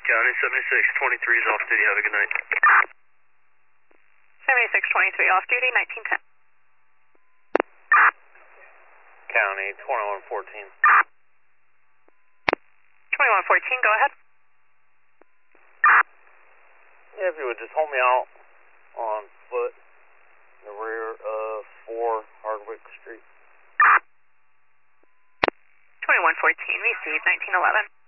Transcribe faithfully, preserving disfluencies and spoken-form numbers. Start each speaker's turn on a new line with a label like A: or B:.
A: County, seventy-six twenty-three is off duty. Have a good night.
B: seventy-six twenty-three off duty, nineteen ten.
C: County, twenty-one fourteen.
B: twenty-one fourteen, go ahead.
C: Yeah, if you would just hold me out on foot in the rear of four Hardwick Street.
B: twenty-one fourteen, received, nineteen eleven.